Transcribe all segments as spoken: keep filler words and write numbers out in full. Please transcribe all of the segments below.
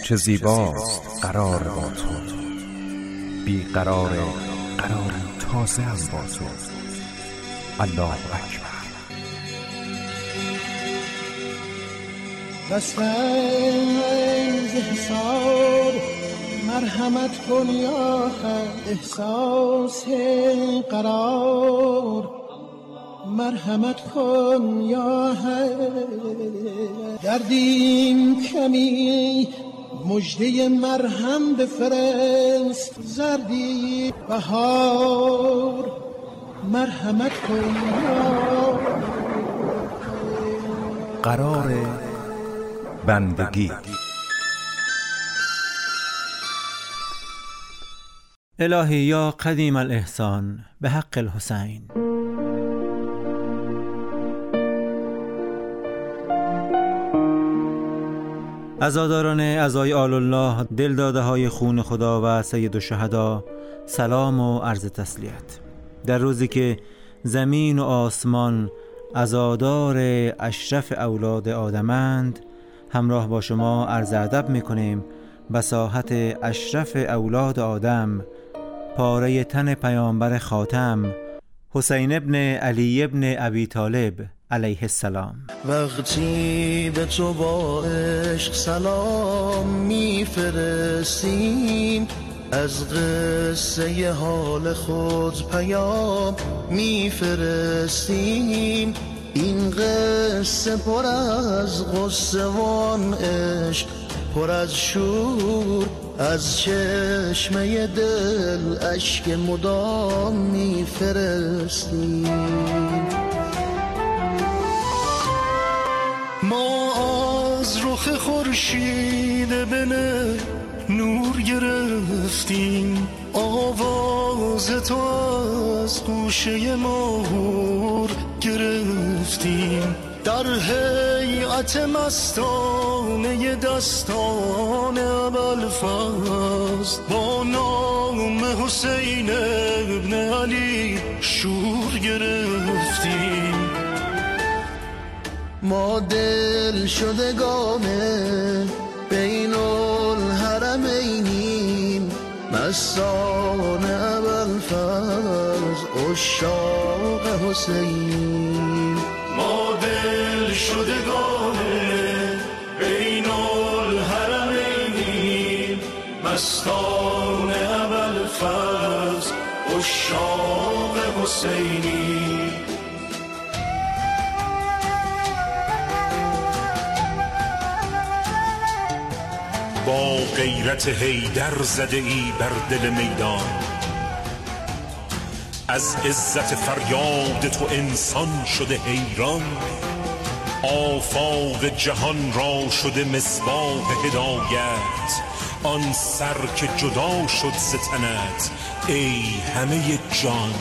چه زیباست قرار با تو، بی قرار قرار تازه هم با تو. الله اکبر. دستنز حساب مرحمت کن یا حق، احساس قرار مرحمت کن یا حق. دردیم کمی مژده مرهم بفرست، زردی بهار مرحمت کن یا قرار بندگی. الهی یا قدیم الاحسان به حق الحسین. عزاداران عزای آل الله، دلداده های خون خدا و سید الشهدا، سلام و عرض تسلیت. در روزی که زمین و آسمان عزادار اشرف اولاد آدمند، همراه با شما عرض ادب میکنیم به ساحت اشرف اولاد آدم، پاره تن پیامبر خاتم حسین ابن علی ابن ابی طالب علیه السلام. وقتی به تو با عشق سلام میفرستیم، از قصه حال خود پیام میفرستیم. این قصه پر از غصه وان عشق، پر از شور، از چشمه دل اشک مدام میفرستیم. ما از رخ خورشید بنه نور گرفتیم، آواز تو از گوشه ماهور گرفتیم. در هیئت مستانه دستان ابوالفضل با نام حسین ابن علی شور گرفتیم. ما دل شدگان بین الحرمینیم، مستان ابوالفضل عشاق حسین. ما دل شدگان بین الحرمینیم، مستان ابوالفضل عشاق حسینی. با غیرت حیدر زده ای بر دل میدان، از عزت فریاد تو انسان شده حیران. آفاق جهان را شده مصباح هدایت، آن سر که جدا شد ز تنت ای همه جان.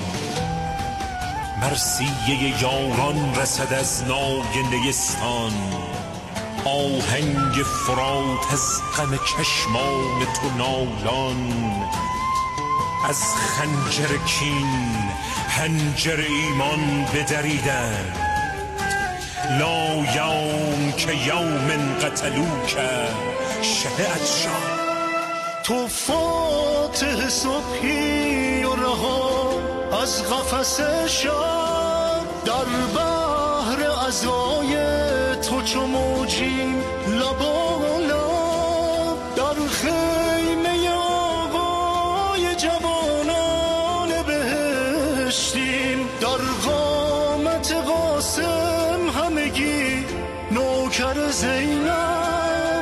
مرثیه یاران رسد از نای نیستان، آهنگ فرات از غم چشمان تو نالان. از خنجر کین حنجر ایمان بدریدند، لا یوم که یوم قتلوک شه عطشان. تو فاتح صبحی و رها از قفس شب، در بحر عزای تو چو موجیم لبالا. در خیمه آقای جوانان بهشتیم، در قامت قاسم همگی نوکر زینب.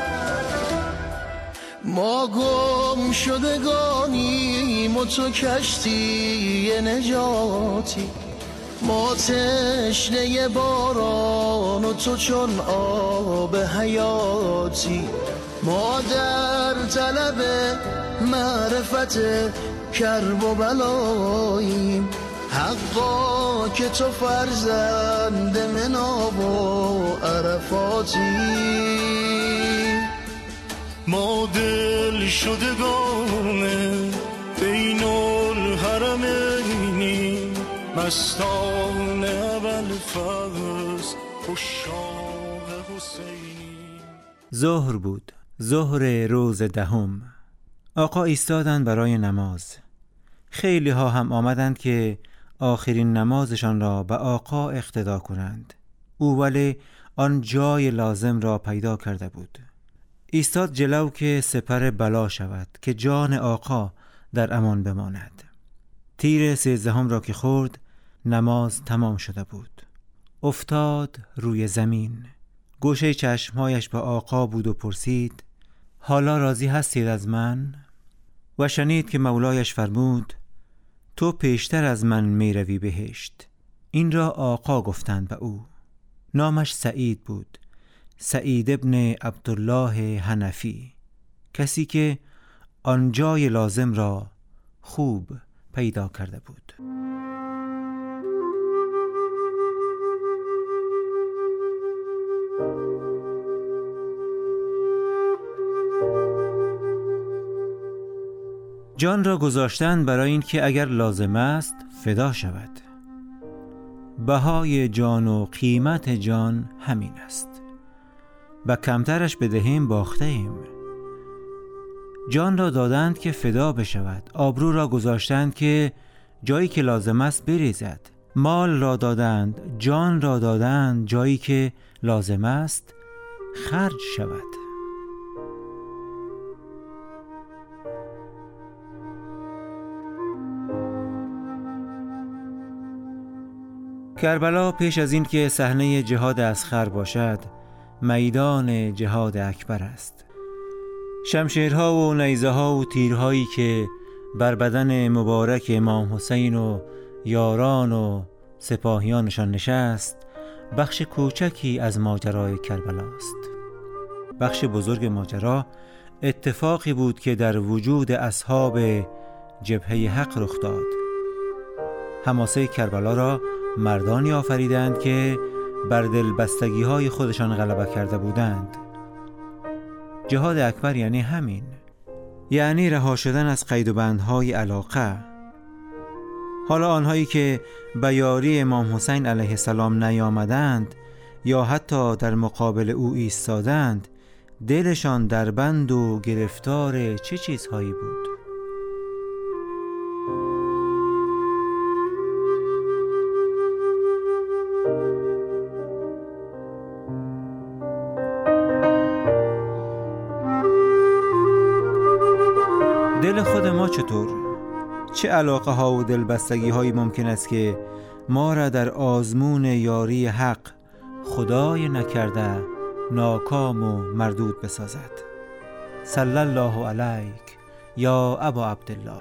ما گم شدگانیم و تو کشتی نجاتی، ما تشنه باران و تو چون آب حیاتی. ما در طلب معرفت کرب و بلاییم، حقا که تو فرزند مناب و عرفاتی. ما دل شدگان بین الحرمینیم، مستان ابوالفضل عشاق حسینی. ظهر بود. ظهر روز دهم آقا ایستادند برای نماز. خیلی ها هم آمدند که آخرین نمازشان را به آقا اقتدا کنند. او ولی آن جای لازم را پیدا کرده بود. ایستاد جلو که سپر بلا شود، که جان آقا در امان بماند. تیر سیزدهم را که خورد، نماز تمام شده بود. افتاد روی زمین. گوشه چشمهایش به آقا بود و پرسید: حالا راضی هستید از من؟ و شنید که مولایش فرمود: تو پیشتر از من می روی بهشت. این را آقا گفتند به او. نامش سعید بود، سعید ابن عبدالله حنفی، کسی که آن جای لازم را خوب پیدا کرده بود. جان را گذاشتند برای این که اگر لازم است فدا شود. بهای جان و قیمت جان همین است. و کمترش بدهیم باخته ایم. جان را دادند که فدا بشود. آبرو را گذاشتند که جایی که لازم است بریزد. مال را دادند، جان را دادند جایی که لازم است خرج شود. کربلا پیش از این که صحنه جهاد اصغر باشد، میدان جهاد اکبر است. شمشیرها و نیزه ها و تیرهایی که بر بدن مبارک امام حسین و یاران و سپاهیانشان نشست، بخش کوچکی از ماجرای کربلا است. بخش بزرگ ماجرا اتفاقی بود که در وجود اصحاب جبهه حق رخ داد. حماسه کربلا را مردانی آفریدند که بر دلبستگی های خودشان غلبه کرده بودند. جهاد اکبر یعنی همین، یعنی رها شدن از قید و بندهای علاقه. حالا آنهایی که به یاری امام حسین علیه السلام نیامدند یا حتی در مقابل او ایستادند، دلشان در بند و گرفتار چه چیزهایی بود؟ دل خود ما چطور؟ چه علاقه ها و دلبستگی هایی ممکن است که ما را در آزمون یاری حق خدای نکرده ناکام و مردود بسازد؟ صلی الله علیک یا ابا عبدالله.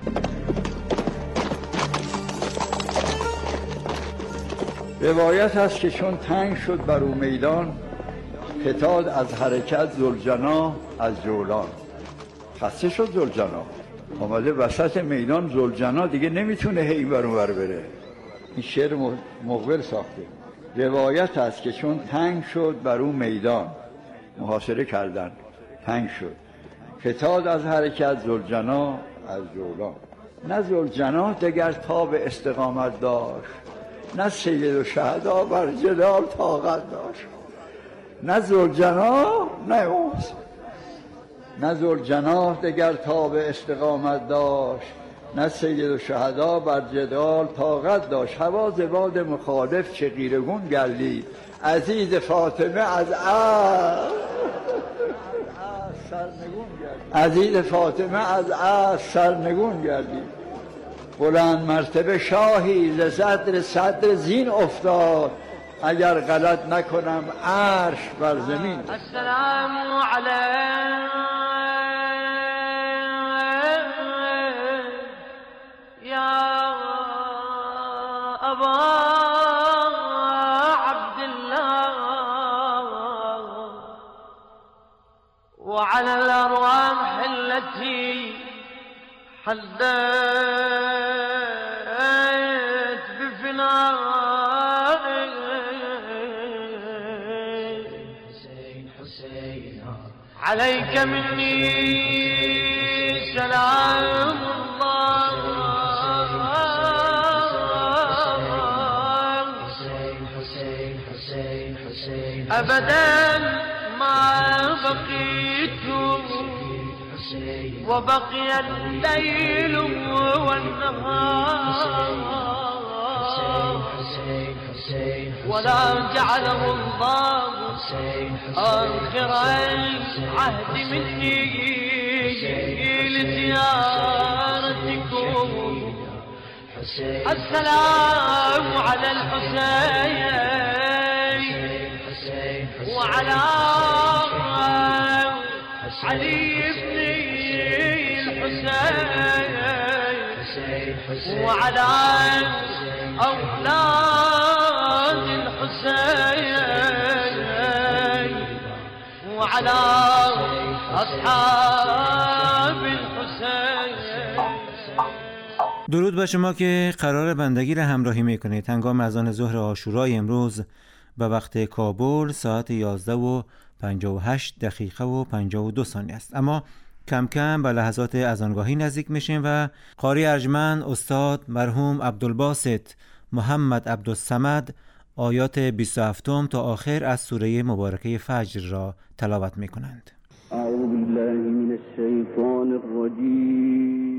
روایت هست که چون تنگ شد بر او میدان، فتاد از حرکت ذوالجناح از جولان. خسته شد ذوالجناح، آمده وسط میدان، ذوالجناح دیگه نمیتونه هی این ور اون ور بره. این شعر مقبل ساخته. روایت هست که چون تنگ شد بر او میدان، محاصره کردن، تنگ شد، فتاد از حرکت ذوالجناح از جولان. نه ذوالجناح دگر تاب استقامت داشت، نه سید الشهدا بر جدال طاقت داشت. نه ذوالجناح نه اوست، نه ذوالجناح دگر تاب استقامت داشت، نه سید الشهدا بر جدال طاقت داشت. هوا ز باد مخالف چه غیرگون گردید، عزیز فاطمه از عصر سرنگون گردید، عزیز فاطمه از عصر سرنگون گردید. بلند مرتبه شاهی ز صدر صدر زین افتاد، اگر غلط نکنم عرش بر زمین. السلام علیک یا ابا عبدالله وعلى الارواح التي حدثت بفناء عليك مني سلام الله أبدا ما بقيت وبقي الليل والنهار ولا جعله الله آخر العهد مني لزيارتكم. السلام على الحسين وعلى علي بن الحسين وعلى أولاد الحسين وعلى أصحاب الحسين. درود بر شما که قرار بندگی را همراهی میکنید. هنگام اذان ظهر عاشورای امروز به وقت کابل ساعت یازده و پنجاه و هشت دقیقه و پنجاه و دو ثانیه است. اما کم کم به لحظات اذانگاهی نزدیک میشیم و قاری ارجمند استاد مرحوم عبدالباسط محمد عبدالصمد آیات بیست و هفت تا آخر از سوره مبارکه فجر را تلاوت میکنند. اعوذ بالله من الشیطان الرجیم.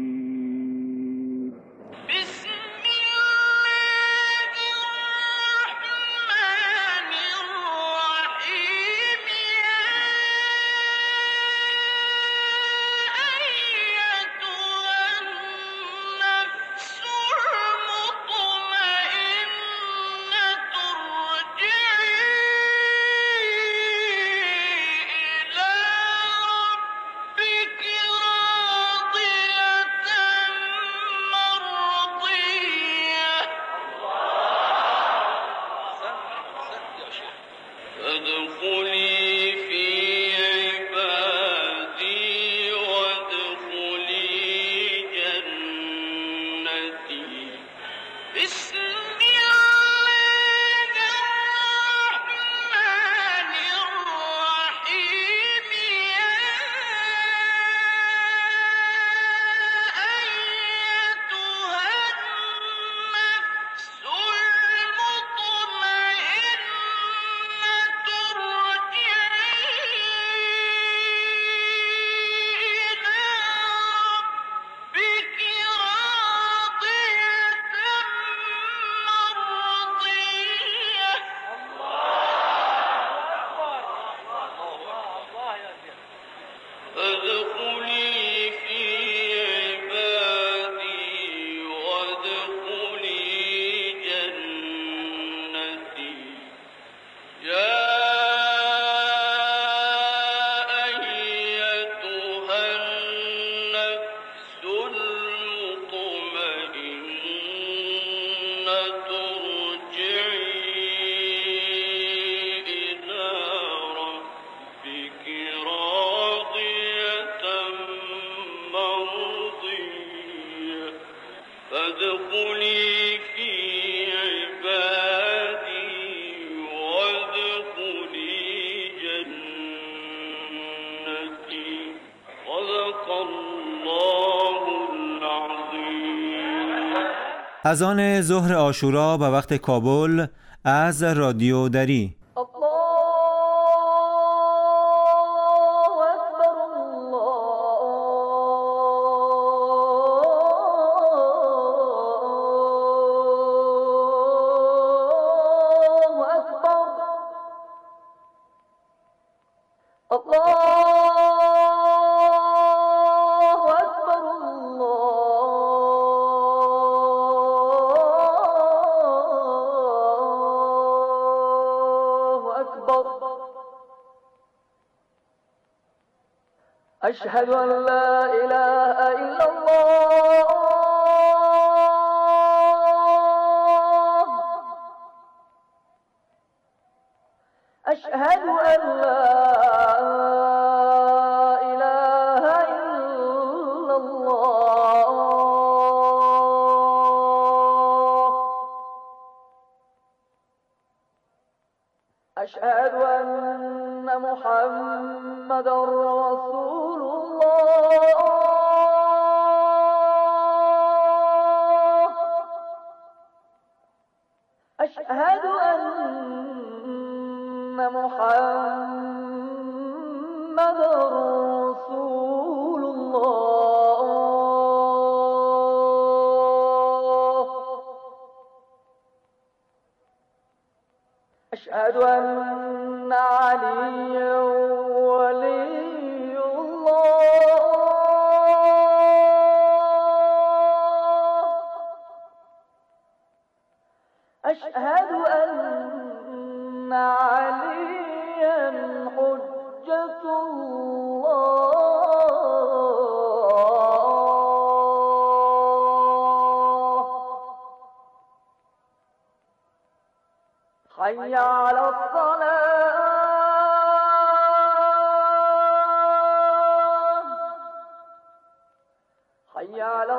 اذان ظهر عاشورا به وقت کابل از رادیو دری. أشهد أن لا إله إلا الله أشهد أن لا إله إلا الله أشهد أن محمد رسول الله أشهد أن محمد رسول الله أشهد أن عليا ولي الله أشهد أن عليا حجة الله حي على الصلاة حي على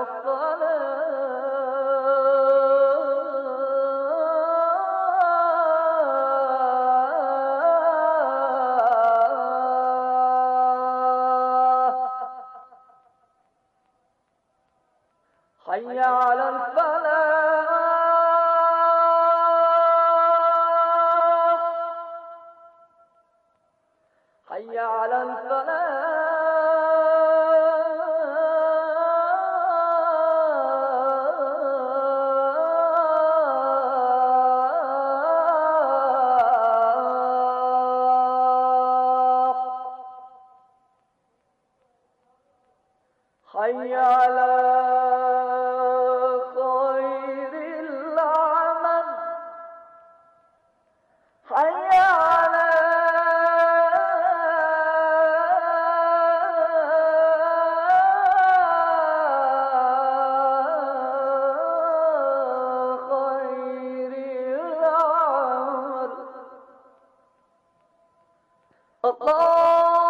الصلاة حي على الفلاح حي على الفلاح حي على خير العمل حي على خير العمل الله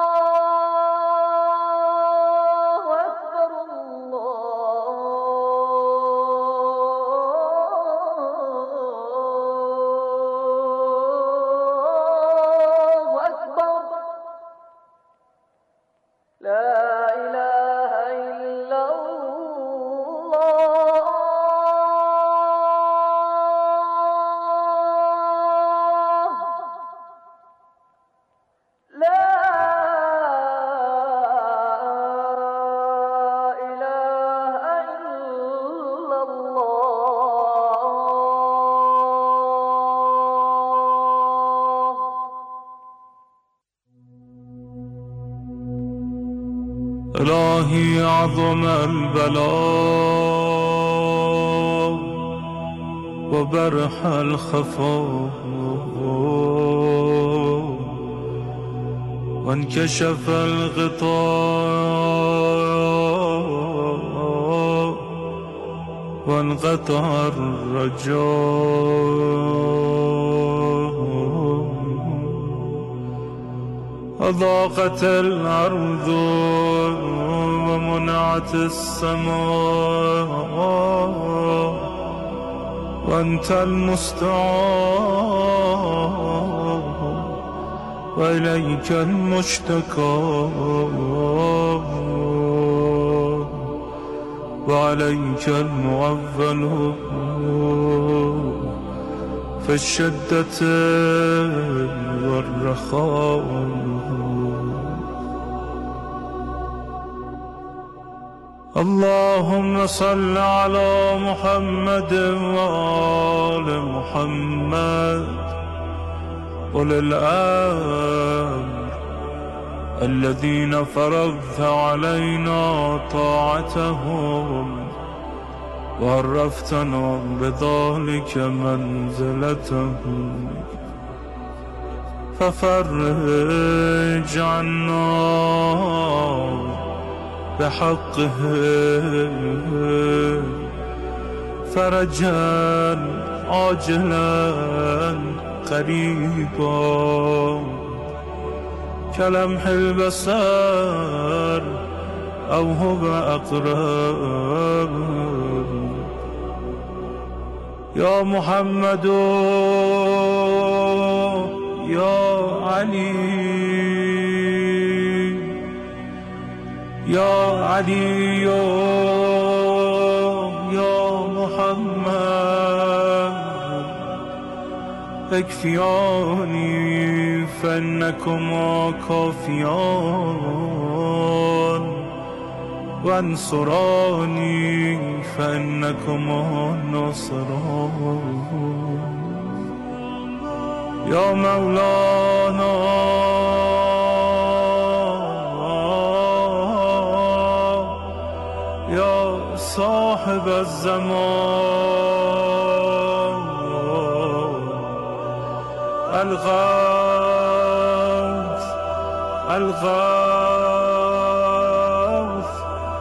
إلهي عظم البلاء وبرح الخفاء وانكشف الغطاء وانقطع الرجاء وضاقت الأرض ومنعت السماء وأنت المستعان وإليك المشتكى وعليك المعول في الشدة والرخاء اللهم صل على محمد وآل محمد أولي الأمر الذين فرضت علينا طاعتهم وعرفتنا بذلك منزلتهم ففرج عنا بحقه فرجا عاجلا قريبا كلمح البصر أو هو أقرب يا محمد يا علي يا علي يا محمد اكفياني فإنكما كافيان وانصراني فإنكما ناصران یا مولانا یا صاحب الزمان الغوث الغوث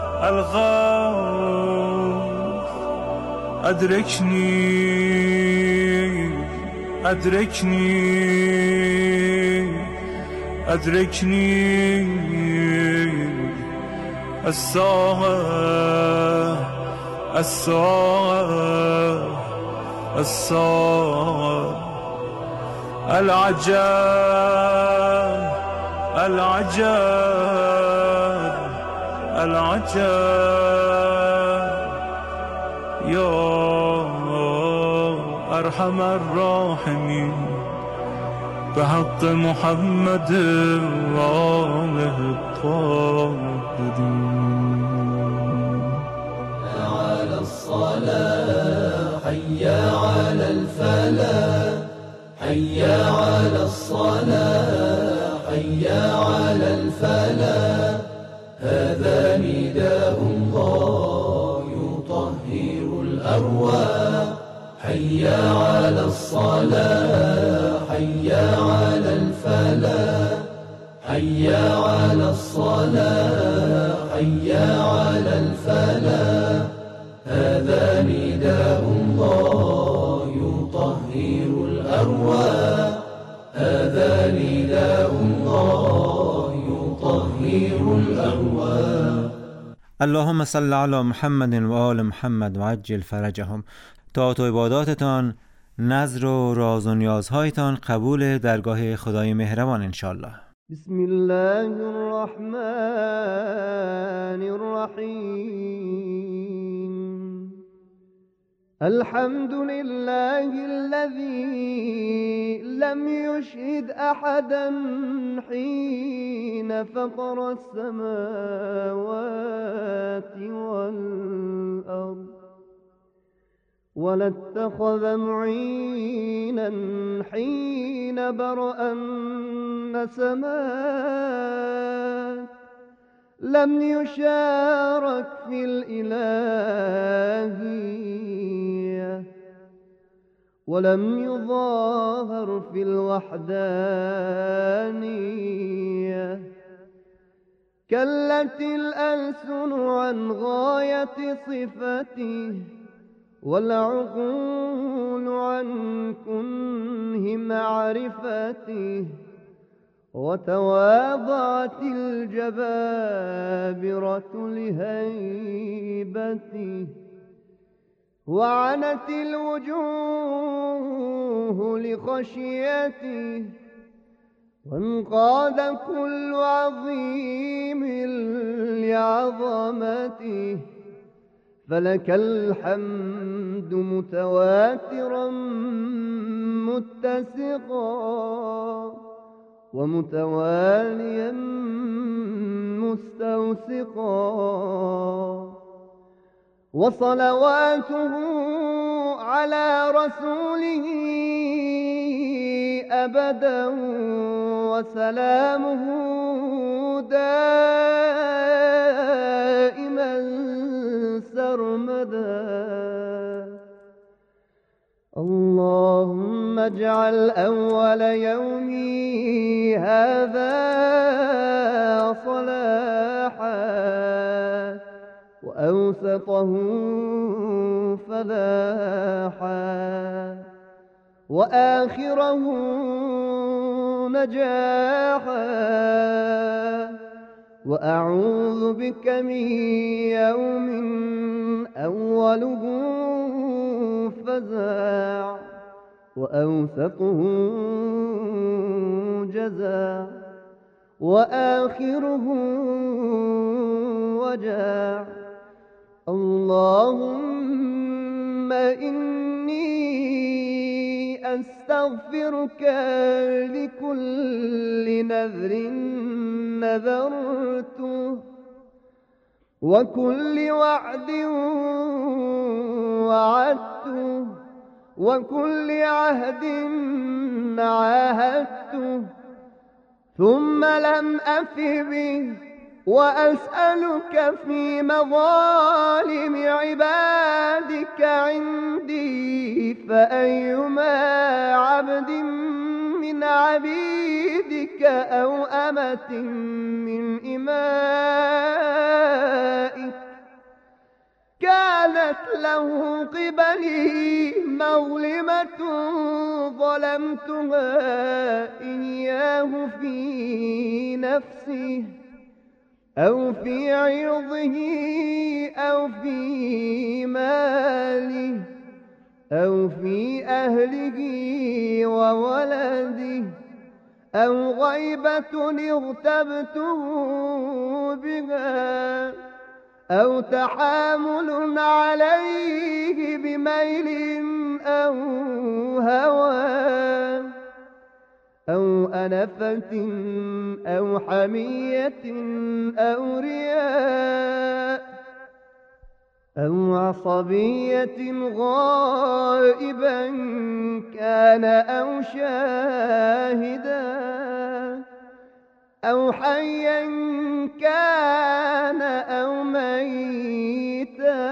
الغوث أدركني أدركني أدركني الساعة الساعة الساعة العجب العجب العجب يا أرحم الراحمين بحق محمد وآله الطاهرين. على الصلاة حي على الفلاح حي على الصلاة حي على الفلاح هذا نداء الله يطهر الأرواح حي على الصلاة حي على الفلاح حي على الصلاة حي على الفلاح هذا نداء الله يطهر الأرواح هذا نداء الله يطهر الأرواح. اللهم صل علی محمد و آل محمد و عجل فرجهم. طاعت و عباداتتان، نذر و راز و نیازهایتان قبول درگاه خدای مهربان انشاءالله. بسم الله الرحمن الرحیم. الحمد لله الذي لم يشهد أحدا حين فطر السماوات والأرض ولا اتخذ معينا حين برأ النسمات لم يشارك في الإلهية ولم يظاهر في الوحدانية كلت الألسن عن غاية صفته والعقول عن كنه معرفته وتواضعت الجبابرة لهيبته وعنت الوجوه لخشيته وانقاد كل عظيم لعظمته فلك الحمد متواترا متسقا ومتواليا مستوسقا وصلواته على رسوله أبدا وسلامه دائما سرمدا. اللهم اجعل أول يومي هذا صلاحا وأوسطه فلاحا وآخره نجاحا وأعوذ بك من يوم أوله فزاع وأوسطه جزاع وآخره وجاع. اللهم إني أستغفرك لكل نذر نذرته وكل وعد وعدته وكل عهد عاهدته ثم لم أف به، وأسألك في مظالم عبادك عندي، فأيما عبد من عبيدك أو أمة من إمائك كانت له قبلي مظلمة ظلمتها إياه في نفسه أو في عرضه أو في ماله أو في أهله وولده أو غيبة اغتبته بها أو تحامل عليه بميل أو هوى أو أنفة أو حمية أو رياء أو عصبية غائبا كان أو شاهدا أو حيا كان أو ميتا،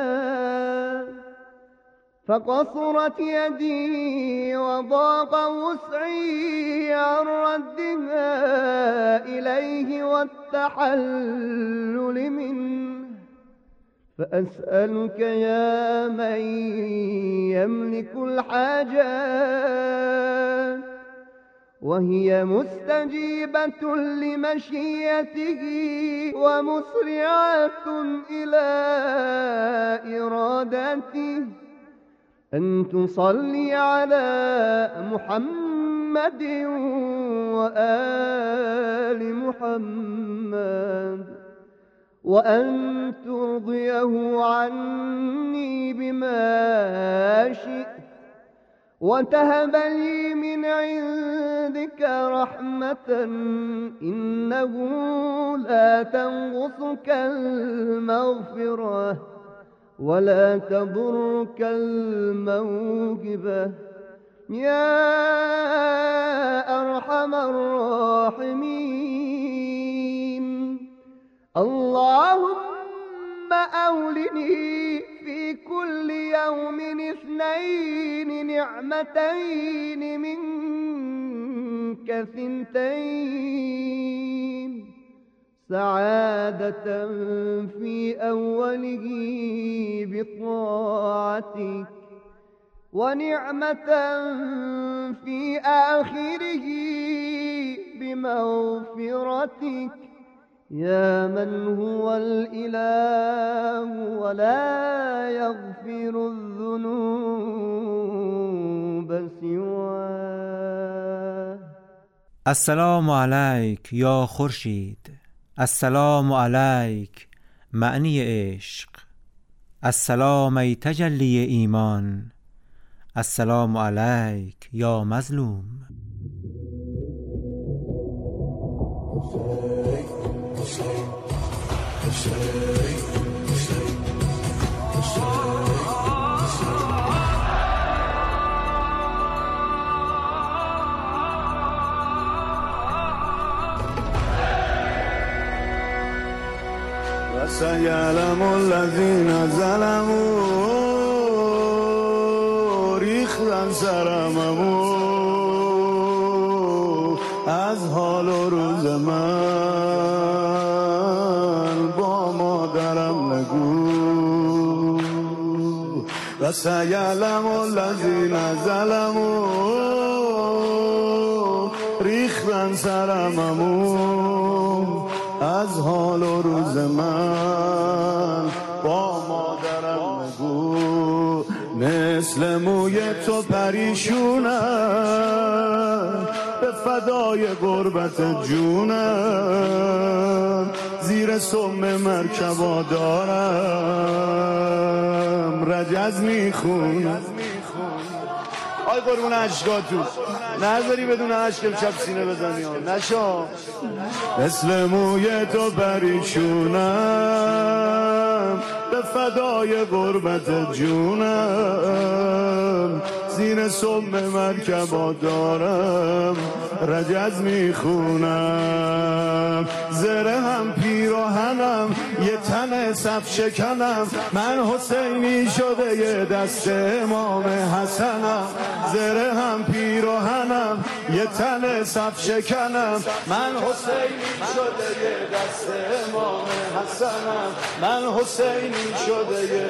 فقصرت يدي وضاق وسعي عن ردها إليه والتحلل منه، فأسألك يا من يملك الحاجات وهي مستجيبة لمشيته ومسرعة إلى إرادته، أن تصلي على محمد وآل محمد، وأن ترضيه عني بما شئت، وتهب لي من عندك رحمة إنه لا تنقصك المغفرة ولا تضرك الموهبة يا أرحم الراحمين. اللهم أولني في كل يوم اثنين نعمتين منك ثنتين، سعادة في أوله بطاعتك، ونعمة في آخره بمغفرتك، يا من هو الإله ولا يغفر الذنوب سواه. السلام علیک یا خورشید، السلام علیک معنی عشق، السلام ای تجلی ایمان، السلام علیک یا مظلوم. وسيعلم الذين ظلموا ریختن سرممو از حال و روز من با مادرم نگو. وسيعلم الذين ظلموا ریختن سرممو از حال و روز من با مادرم نگو. مثل موی تو پریشونم به فدای غربت جونم، زیر سم مرکبا دارم رجز میخونم. آی قربون عشقاتون نذاری بدون عشق امشب سینه بزنی ها نشا. مثل موی تو پریشونم به فدای غربت جونم زیر سم مرکبا دارم رجز میخونم زره هم پیراهنم یه تن صف شکنم من حسینی شده یه دست امام حسنم زره هم پیراهنم یه تن صف شکنم من حسینی شده یه دست امام حسنم من حسینی شده یه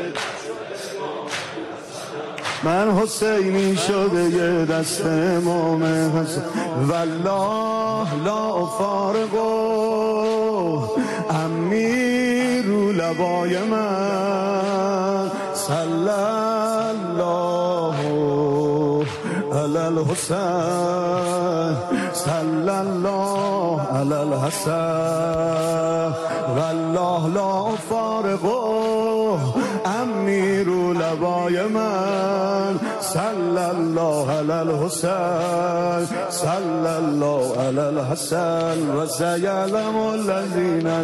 من حسینی شده یه دست امام حسن والله لا فارقو امی رو لبای من صلی الله علی الحسین صلی الله علی الحسن والله لا فارقو امی رو لبای من صلی الله علی الحسین صلی الله علی الحسن و سیعلم الذین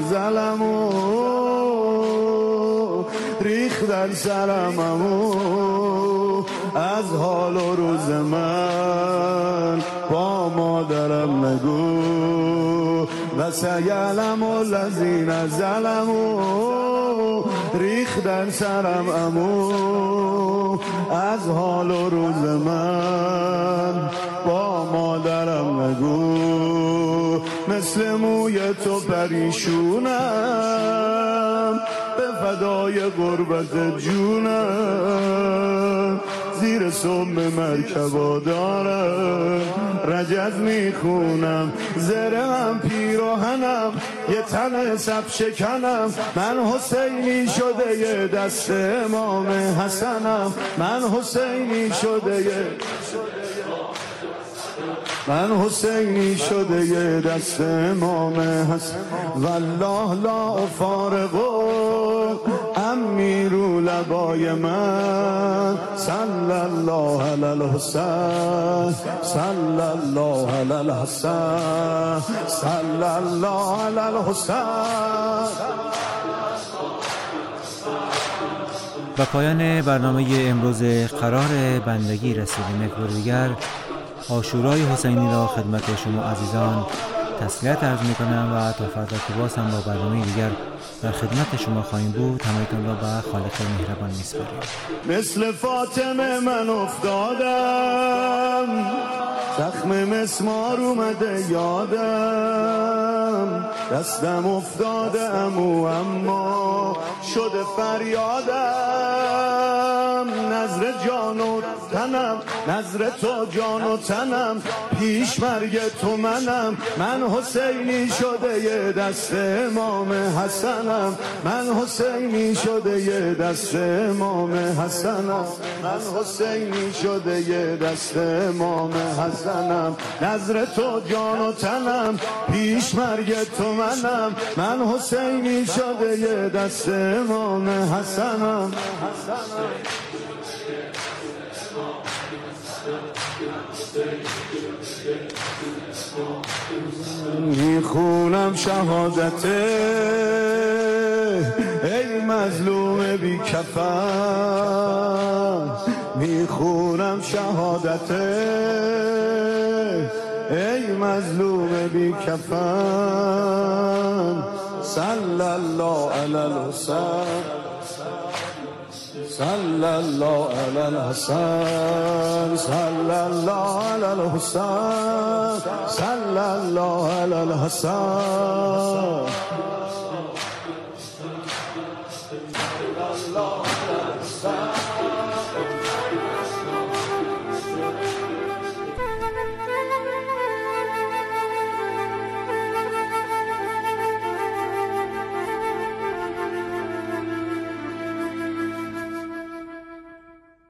ظلموا ریخ در سرممو از حال و روز من با مادرم نگو و سیعلم الذین ظلموا ریخ در سرم امو از حال و روز من با مادرم نگو مثل موی تو پریشونم به فدای غربت جونم زیر سم مرکبا دارم رجز میخونم زره هم پیراهنم یه تن صف شکنم من حسینی شده یه دست امام حسنم من حسینی شده یه من حسینی شده یه دست امام حسن والله لا فارقو امی رو لبای من صلی الله علی الحسین صلی الله علی الحسین صلی الله علی الحسین. و پایان برنامه امروز قرار بندگی رسیدیم. یک بار دیگر عاشورای حسینی را خدمت شما عزیزان تسلیت عرض می کنم و تا فردا که باز هم با برنامه دیگر در خدمت شما خواهیم بود. همایتان را به خالق مهربان میسپاریم. مثل فاطمه من افتادم زخم مسمار اومده یادم دستم افتاده امو اما شده فریادم نظر جان و تنم نظر تو جان و تنم پیش مرگ تو منم من حسینی شده یه دست امام حسنم من حسینی شده یه دست امام حسنم من حسینی شده یه دست امام حسنم نظر تو جان و تنم پیش مرگ تو منم من حسینی شده یه دست امام حسنم میخونم شهادت ای مظلوم بی کفن میخونم شهادت ای مظلوم بی کفن صلی الله علی الحسین صلی الله علی الحسین صلی الله علی الحسین صلی الله علی الحسین.